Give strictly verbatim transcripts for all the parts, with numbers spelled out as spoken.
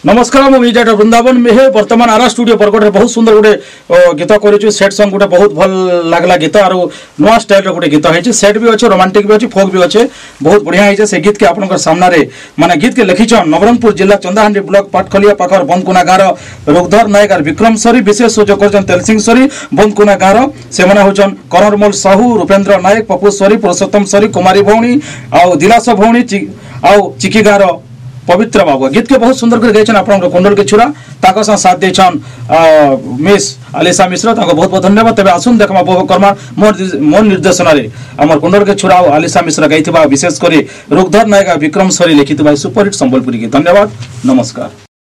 नमस्कार मु विजय वृंदावन में है वर्तमान आरा स्टूडियो बरगढ़ बहुत सुंदर गोटे गीत कर सेट सॉन्ग गोटे बहुत भल लगला गीत और नुआ स्टाइल गोटे गीत है सेट भी अच्छे रोमांटिक भी अच्छे फोक भी अच्छे बहुत बढ़िया है से गीत के आपन सामने माने गीत के लिखिछन नवरंगपुर जिला चंदाहांडी ब्लॉक पाटखलिया पाखर बंदकुना गाँव रोगधर नायक और विक्रम सरी विशेष सूचक कर तेलसिंह सरी बंदकुना गाँव से होचन करणमल साहू रूपेन्द्र नायक पप्पू सरी पुरुषोत्तम सरी कुमारी भौणी आउ दिलास भौणी आउ चिकी गाँव पवित्र बाबू गीत के बहुत सुंदर कर गए आप कुंडल के छुरा ताको साथ देछन मिस आलिशा मिश्र ताको बहुत बहुत धन्यवाद तबे आसुन देखमा उपभोग करमा मोर मोर निर्देशन रे हमर कुंडल के छुरा आलिशा मिश्र गाइथिबा विशेष करी रुगधर नायक विक्रम सरी लिखिथिबा सुपरहिट संबलपुरी गीत धन्यवाद नमस्कार।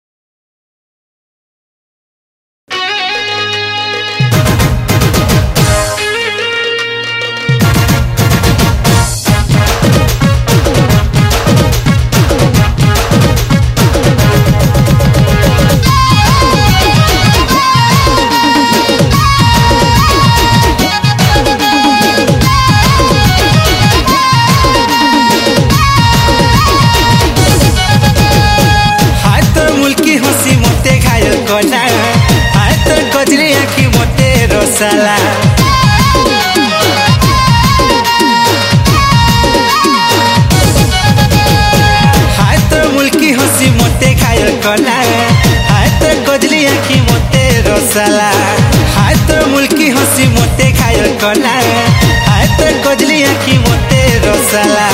हाथ मुल्की हसी मोते खायल कला हाथ गजली आखी मोते रसला हाथ मुल्की हसी मोते खायल कला हाथ गजली आखी मोते रसला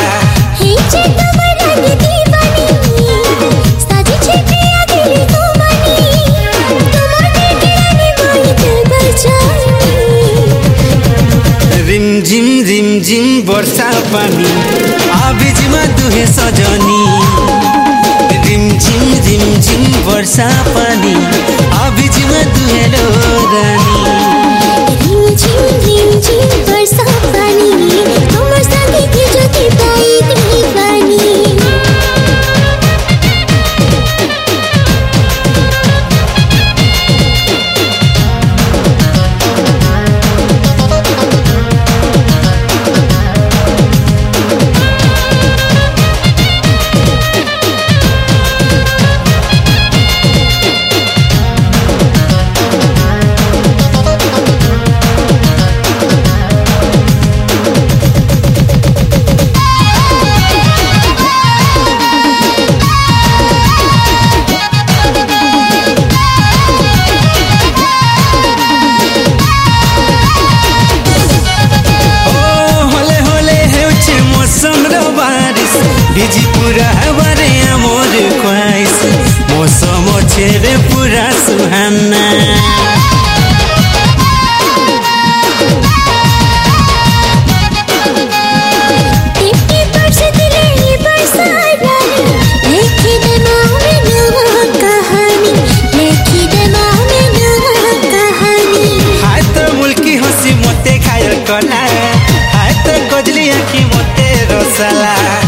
रिम झिम रिम झिम वर्षा पानी आबिजमा दुहे सजनी रिम झिम रिम झिम वर्षा पानी आबिजमा दुहे लो रानी रिम झिम रिम झिम वर्षा पानी हमर साथी के ज्योति पाई दीवानी भिजी पूरा हमारे मोर ख्वाइश मौसम छेरे पूरा सुहाना हाथ मुल्की हंसी मोते खायल कला हाथ गजली आखी मोते रसला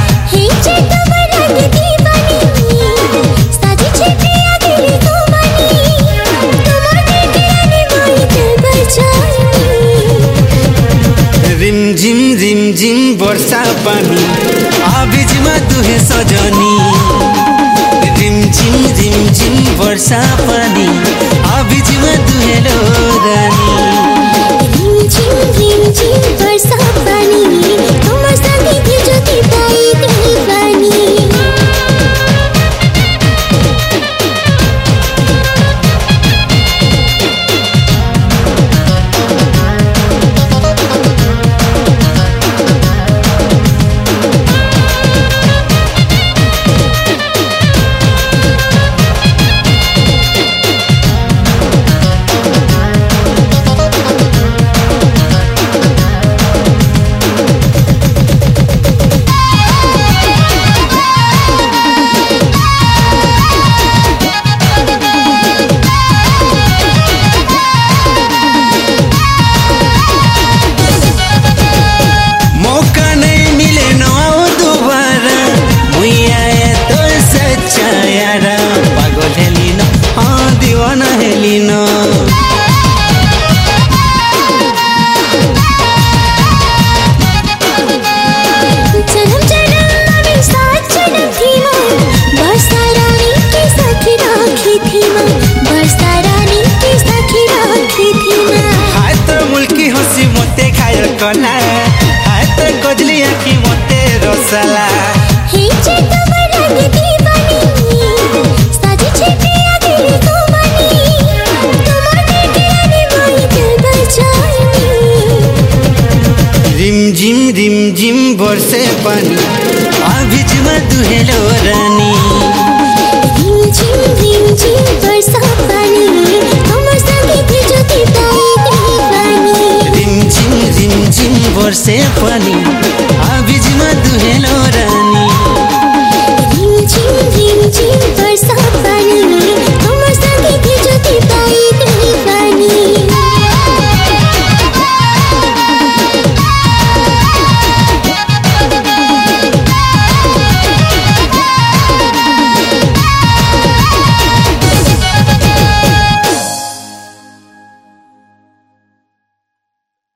रिम झिम रिम झिम वर्षा पानी आबिजमा दुहे सजनी रिम झिम रिम झिम वर्षा पानी आबिजमा दुहे लो रानी रिम झिम रिम झिम वर्षा पानी हमर साथी के ज्योति पाई दीवानी पानी अभिज में दुहेलो रानी रिमझिम रिमझिम बरसा पानी हमर संगे भिजती ताई दीवानी रिमझिम रिमझिम बरसे पानी